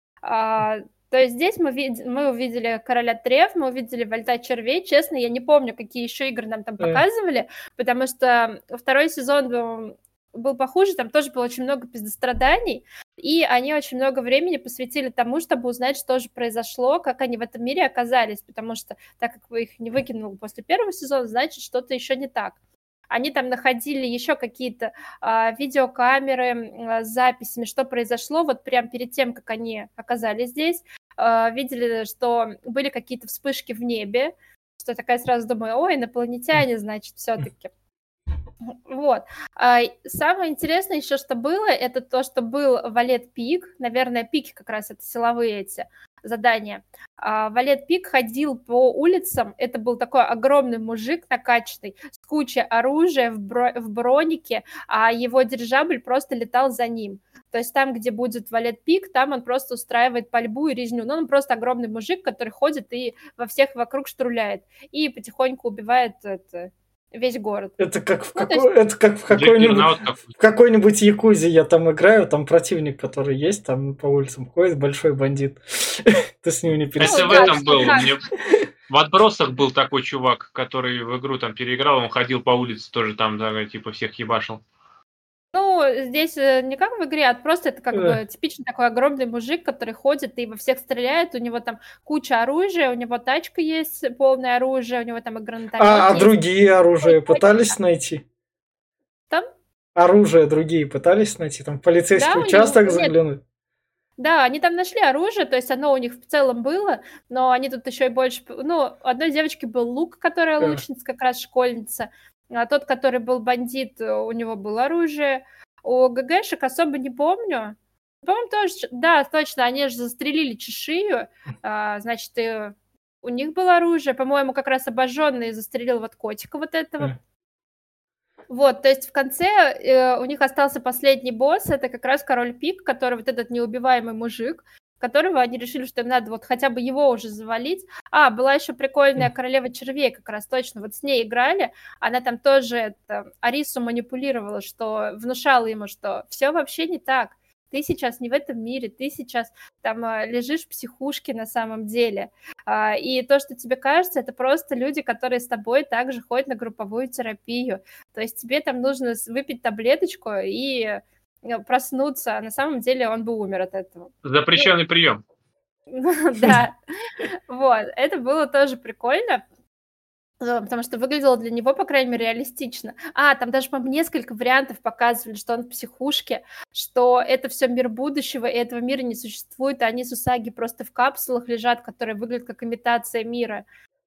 S3: То есть здесь мы увидели Короля Трев, мы увидели Вольта Червей. Честно, я не помню, какие еще игры нам там показывали, потому что второй сезон был похуже, там тоже было очень много пиздостраданий, и они очень много времени посвятили тому, чтобы узнать, что же произошло, как они в этом мире оказались, потому что так как вы их не выкинул после первого сезона, значит, что-то еще не так. Они там находили еще какие-то видеокамеры с записями, что произошло вот прямо перед тем, как они оказались здесь. Видели, что были какие-то вспышки в небе, что я такая сразу думаю, ой, инопланетяне, значит, все-таки. Вот. Самое интересное еще, что было, это то, что был Валет Пик, наверное, пики как раз это силовые эти задания. Валет Пик ходил по улицам, это был такой огромный мужик накачанный, с кучей оружия в бронике, а его дирижабль просто летал за ним. То есть там, где будет Валет Пик, там он просто устраивает пальбу и резню. Но он просто огромный мужик, который ходит и во всех вокруг штруляет. И потихоньку убивает весь город.
S1: Это как в какой-нибудь Якузе я там играю, там противник, который есть, там по улицам ходит, большой бандит. Ты с ним не пересекаешься.
S2: Это в этом был. В «Отбросах» был такой чувак, который в игру там переиграл, он ходил по улице тоже там, да, типа всех ебашил.
S3: Ну, здесь не как в игре, а просто это как бы типичный такой огромный мужик, который ходит и во всех стреляет, у него там куча оружия, у него тачка есть, полное оружие, у него там гранатомет есть.
S1: Другие оружия пытались найти?
S3: Там?
S1: Оружие другие пытались найти? Там в полицейский участок заглянуть?
S3: Да, они там нашли оружие, то есть оно у них в целом было, но они тут еще и больше... Ну, у одной девочки был лук, которая лучница, как раз школьница, а тот, который был бандит, у него было оружие. У ГГшек особо не помню. По-моему, тоже... Да, точно, они же застрелили чешию, значит, и у них было оружие. По-моему, как раз обожженный застрелил вот котика вот этого. Вот, то есть в конце у них остался последний босс, это как раз Король Пик, который вот этот неубиваемый мужик, которого они решили, что им надо вот хотя бы его уже завалить. Была еще прикольная Королева Червей, как раз точно, вот с ней играли, она там тоже Арису манипулировала, что внушала ему, что все вообще не так. Ты сейчас не в этом мире, ты сейчас там лежишь в психушке на самом деле. И то, что тебе кажется, это просто люди, которые с тобой также ходят на групповую терапию. То есть тебе там нужно выпить таблеточку и проснуться, а на самом деле он бы умер от этого.
S2: Запрещенный прием.
S3: Да, вот, это было тоже прикольно. Потому что выглядело для него, по крайней мере, реалистично. Там даже, по-моему, несколько вариантов показывали, что он в психушке, что это все мир будущего, и этого мира не существует, а они с Усаги просто в капсулах лежат, которые выглядят как имитация мира.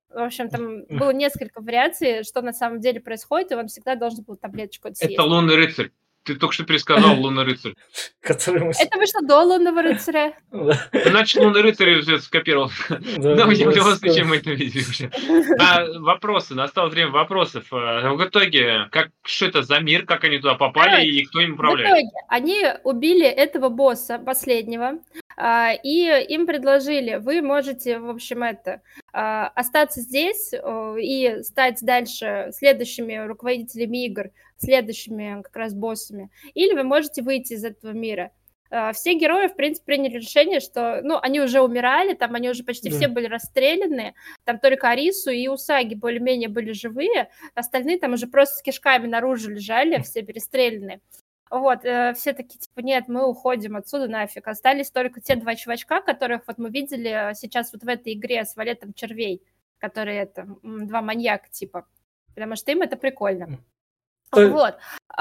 S3: В общем, там было несколько вариаций, что на самом деле происходит, и он всегда должен был таблеточку съесть.
S2: Это «Лунный рыцарь». Ты только что пересказал «Лунный рыцарь».
S3: Это вышло до «Лунного рыцаря».
S2: Значит, «Лунный рыцарь» уже скопировал. Но удивлялся, чем мы это видели уже. Вопросы. Настало время вопросов. В итоге, что это за мир, как они туда попали и кто им управляет?
S3: В итоге они убили этого босса последнего, и им предложили, вы можете, в общем, остаться здесь и стать дальше следующими руководителями игр, следующими как раз боссами, или вы можете выйти из этого мира. Все герои, в принципе, приняли решение, что, они уже умирали, там они уже почти все были расстреляны, там только Арису и Усаги более-менее были живые, остальные там уже просто с кишками наружу лежали, все перестреляны. Вот, все такие, типа, нет, мы уходим отсюда нафиг. Остались только те два чувачка, которых вот мы видели сейчас вот в этой игре с валетом червей, которые два маньяка, типа, потому что им это прикольно. Вот,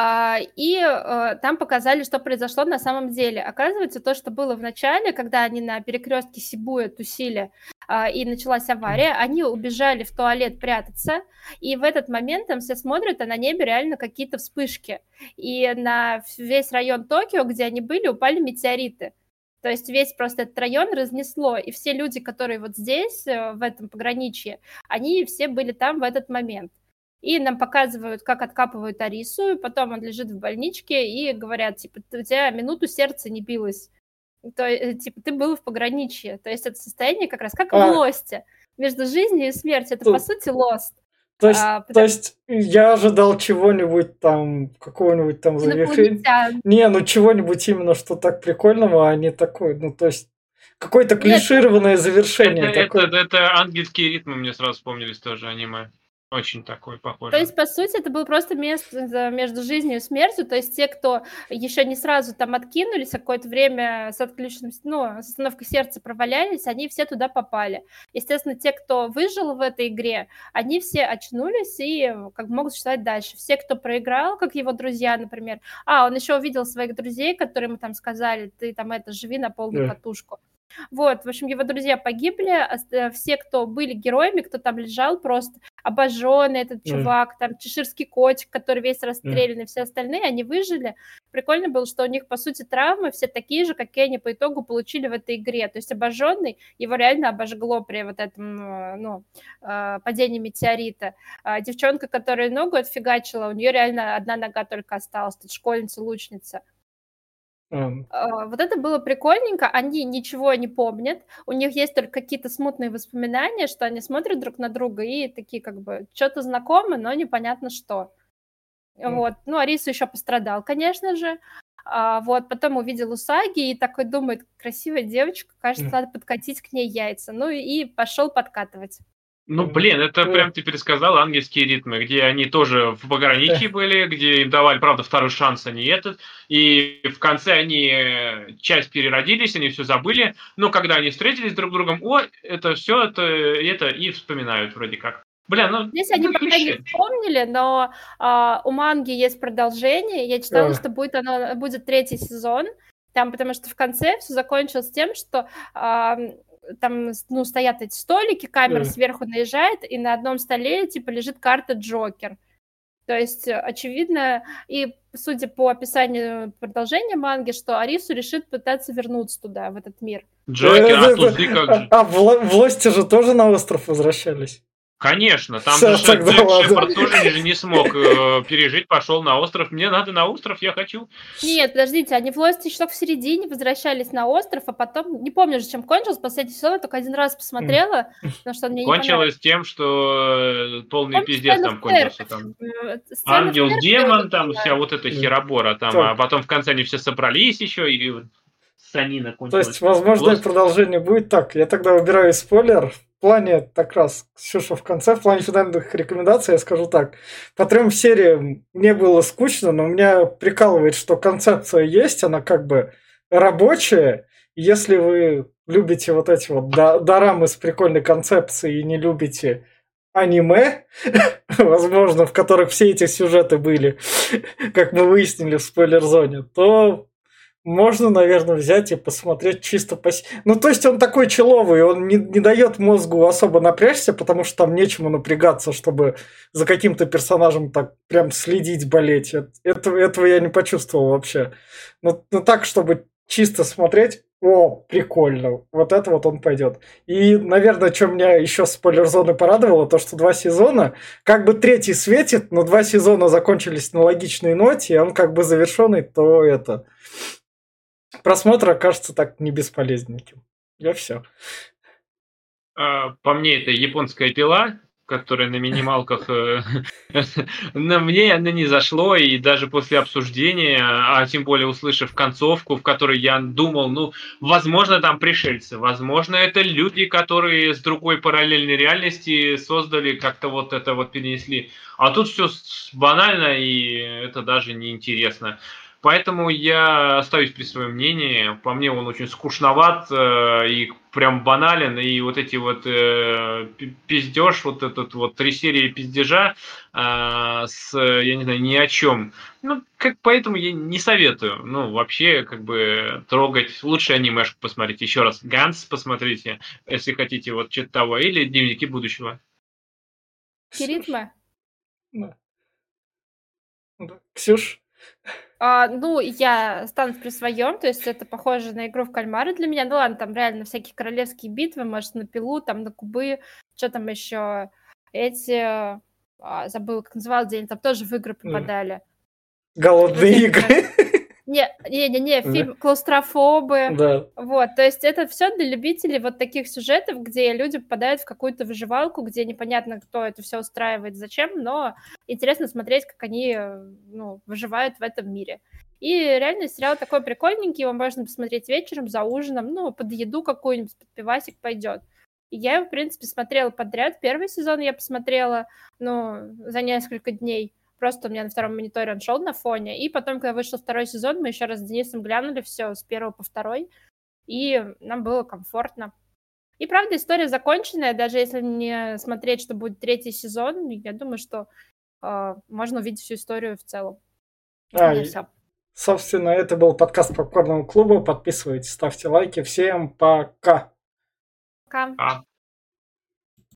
S3: и там показали, что произошло на самом деле. Оказывается, то, что было в начале, когда они на перекрестке Сибуя тусили, и началась авария, они убежали в туалет прятаться, и в этот момент там все смотрят, а на небе реально какие-то вспышки. И на весь район Токио, где они были, упали метеориты. То есть весь просто этот район разнесло, и все люди, которые вот здесь, в этом пограничье, они все были там в этот момент. И нам показывают, как откапывают Арису, потом он лежит в больничке, и говорят, типа, у тебя минуту сердце не билось. Типа, ты был в пограничье. То есть это состояние как раз как в Лосте. Между жизнью и смертью. Это, по сути, Лост.
S1: То есть я ожидал чего-нибудь там, какого-нибудь там завершения. Не, чего-нибудь именно, что так прикольного, а не такое. То есть какое-то клишированное завершение.
S2: Это ангельские ритмы мне сразу вспомнились тоже аниме. Очень такой похожий.
S3: То есть, по сути, это было просто место между жизнью и смертью. То есть те, кто еще не сразу там откинулись, какое-то время с отключенным, с остановкой сердца провалялись, они все туда попали. Естественно, те, кто выжил в этой игре, они все очнулись и как бы могут существовать дальше. Все, кто проиграл, как его друзья, например. Он еще увидел своих друзей, которые ему там сказали, ты там живи на полную катушку. Вот, в общем, его друзья погибли, все, кто были героями, кто там лежал, просто обожженный этот чувак, там чеширский котик, который весь расстрелянный, все остальные, они выжили. Прикольно было, что у них, по сути, травмы все такие же, какие они по итогу получили в этой игре. То есть обожженный, его реально обожгло при вот этом, падении метеорита. Девчонка, которая ногу отфигачила, у нее реально одна нога только осталась, тут школьница-лучница. Вот это было прикольненько, они ничего не помнят, у них есть только какие-то смутные воспоминания, что они смотрят друг на друга и такие как бы что-то знакомы, но непонятно что. Вот, Арису еще пострадал, конечно же, вот, потом увидел Усаги и такой думает, красивая девочка, кажется, надо подкатить к ней яйца, и пошел подкатывать.
S2: Это прям ты пересказал ангельские ритмы, где они тоже в пограничье были, где им давали, правда, второй шанс, а не этот. И в конце они часть переродились, они все забыли. Но когда они встретились друг с другом, это все, это и вспоминают вроде как.
S3: Здесь они пока не вспомнили, но у манги есть продолжение. Я читала, что будет 3-й сезон. Там, потому что в конце все закончилось тем, что там, стоят эти столики, камера сверху наезжает, и на одном столе, лежит карта Джокер. То есть, очевидно, и судя по описанию продолжения манги, что Арису решит пытаться вернуться туда, в этот мир.
S2: Джокер, туды как же.
S1: В Лосте же тоже на остров возвращались.
S2: Конечно, там же Шепард тоже не смог пережить, пошел на остров. Мне надо на остров, я хочу.
S3: Нет, подождите, они в Лосте еще только в середине возвращались на остров, а потом, не помню же, чем кончилось, последний сезон я только один раз посмотрела, потому что мне не понравилось.
S2: Кончилось тем, что полный пиздец там кончился. Ангел-демон, там вся вот эта херобора, а потом в конце они все собрались еще, и санина кончилась.
S1: То есть, возможно, продолжение будет так. Я тогда выбираю спойлер. В плане, так раз, Ксюша в конце, в плане финальных рекомендаций я скажу так. По 3 сериям мне было скучно, но меня прикалывает, что концепция есть, она как бы рабочая. Если вы любите вот эти вот дорамы с прикольной концепцией и не любите аниме, возможно, в которых все эти сюжеты были, как мы выяснили в спойлер-зоне, то можно, наверное, взять и посмотреть чисто по... Ну, то есть он такой человый, он не дает мозгу особо напрячься, потому что там нечему напрягаться, чтобы за каким-то персонажем так прям следить, болеть. Этого я не почувствовал вообще. Ну так, чтобы чисто смотреть, о, прикольно, вот это вот он пойдет. И, наверное, что меня еще с спойлер-зоны порадовало, то, что 2 сезона, как бы третий светит, но 2 сезона закончились на логичной ноте, и он как бы завершенный, то это... Просмотр окажется так не бесполезненьким. Я все.
S2: По мне, это японская пила, которая на минималках... На мне она не зашло, и даже после обсуждения, а тем более услышав концовку, в которой я думал, ну, возможно, там пришельцы, возможно, это люди, которые с другой параллельной реальности создали, как-то вот это вот перенесли. А тут все банально, и это даже не интересно. Поэтому я остаюсь при своем мнении. По мне он очень скучноват и прям банален. И вот эти вот пиздеж, вот этот вот 3 серии пиздежа с, я не знаю, ни о чем. Ну, поэтому я не советую. Ну, вообще, как бы, трогать. Лучше анимешку посмотреть. Еще раз, Ганс посмотрите, если хотите, вот что-то того. Или Дневники будущего.
S3: Киритма?
S1: Да. Ксюш?
S3: Ну, я останусь при своем, то есть это похоже на игру в кальмары для меня. Ну ладно, там реально всякие королевские битвы, может, на пилу, там на кубы, что там еще, эти, забыла, как называлось, где они там тоже в игры попадали.
S1: Голодные игры.
S3: Не, фильм «Клаустрофобы».
S1: Да.
S3: Вот, то есть это все для любителей вот таких сюжетов, где люди попадают в какую-то выживалку, где непонятно, кто это все устраивает, зачем, но интересно смотреть, как они, выживают в этом мире. И реально сериал такой прикольненький, его можно посмотреть вечером за ужином, под еду какую-нибудь, под пивасик пойдет. И я его, в принципе, смотрела подряд. Первый сезон я посмотрела, за несколько дней. Просто у меня на втором мониторе он шел на фоне. И потом, когда вышел второй сезон, мы еще раз с Денисом глянули все с 1 по 2. И нам было комфортно. И правда, история законченная. Даже если не смотреть, что будет 3 сезон, я думаю, что можно увидеть всю историю в целом. Все.
S1: Собственно, это был подкаст Попкорного клуба. Подписывайтесь, ставьте лайки. Всем пока.
S3: Пока.